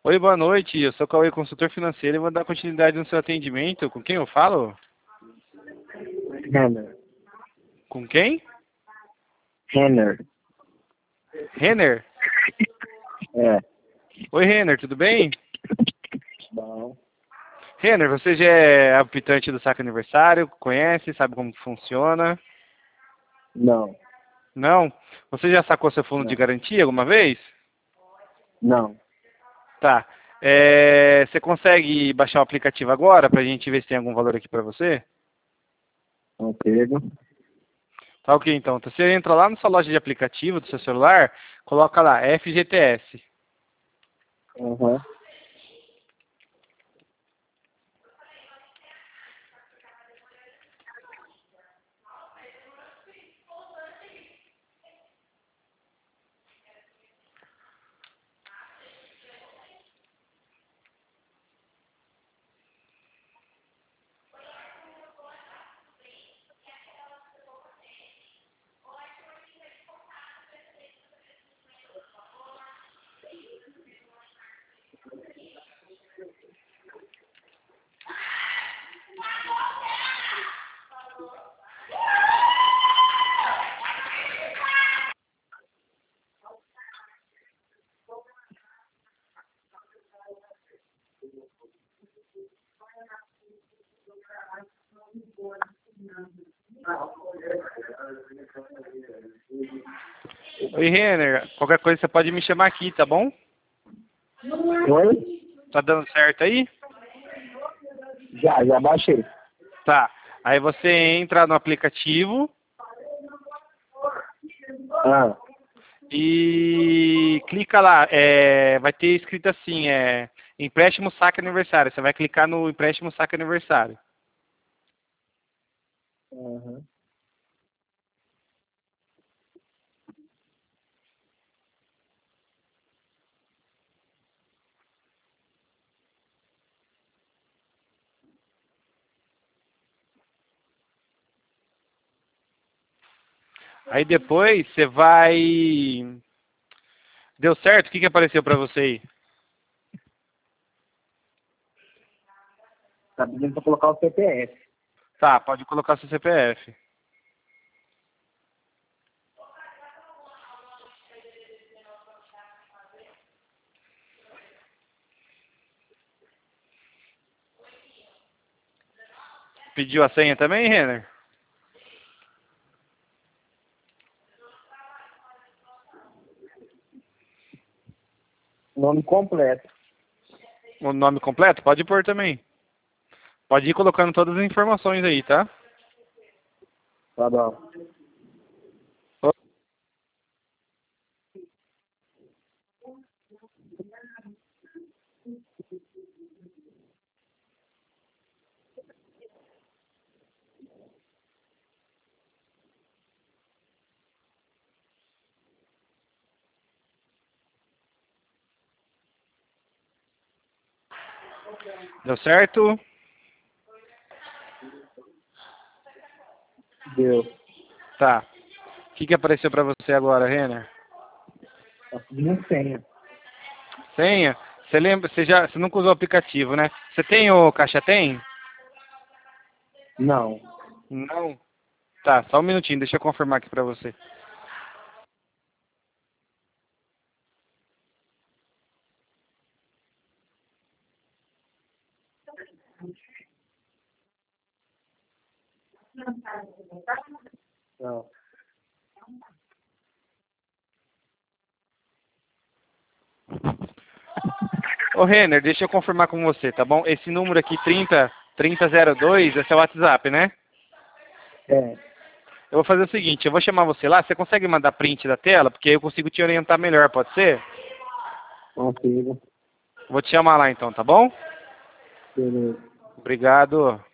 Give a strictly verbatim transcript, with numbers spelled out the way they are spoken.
Oi, boa noite. Eu sou o Cauê, consultor financeiro, e vou dar continuidade no seu atendimento. Com quem eu falo? Renner. Com quem? Renner. Renner? É. Oi, Renner, tudo bem? Bom. Renner, você já é habitante do saque aniversário? Conhece? Sabe como que funciona? Não. Não? Você já sacou seu fundo de Não. garantia alguma vez? Não. Tá. É, você consegue baixar o aplicativo agora pra gente ver se tem algum valor aqui pra você? Não pego. Tá ok, então. Então você entra lá na sua loja de aplicativo do seu celular, coloca lá F G T S. Uhum. Oi, Renner. Qualquer coisa você pode me chamar aqui, tá bom? Oi? Tá dando certo aí? Já, já baixei. Tá. Aí você entra no aplicativo Ah, e clica lá. É, vai ter escrito assim, é, empréstimo saque aniversário. Você vai clicar no empréstimo saque aniversário. uhum. Aí depois você vai... Deu certo? O que que apareceu pra você aí? Tá pedindo pra colocar o C P F. Tá, pode colocar seu C P F. Pediu a senha também, Renner? Nome completo. O nome completo? Pode pôr também. Pode ir colocando todas as informações aí, tá? Tá bom. Deu certo? Deu. Tá. O que que apareceu pra você agora, Renner? Tá pedindo senha. Senha? Você lembra? Você já, você nunca usou o aplicativo, né? Você tem o Caixa Tem? Não. Não. Tá, só um minutinho, deixa eu confirmar aqui pra você. Não. Ô, Renner, deixa eu confirmar com você, tá bom? Esse número aqui, trinta, trinta zero dois, é seu WhatsApp, né? É. Eu vou fazer o seguinte, eu vou chamar você lá, você consegue mandar print da tela? Porque aí eu consigo te orientar melhor, pode ser? Consigo. Vou te chamar lá então, tá bom? Beleza. Obrigado.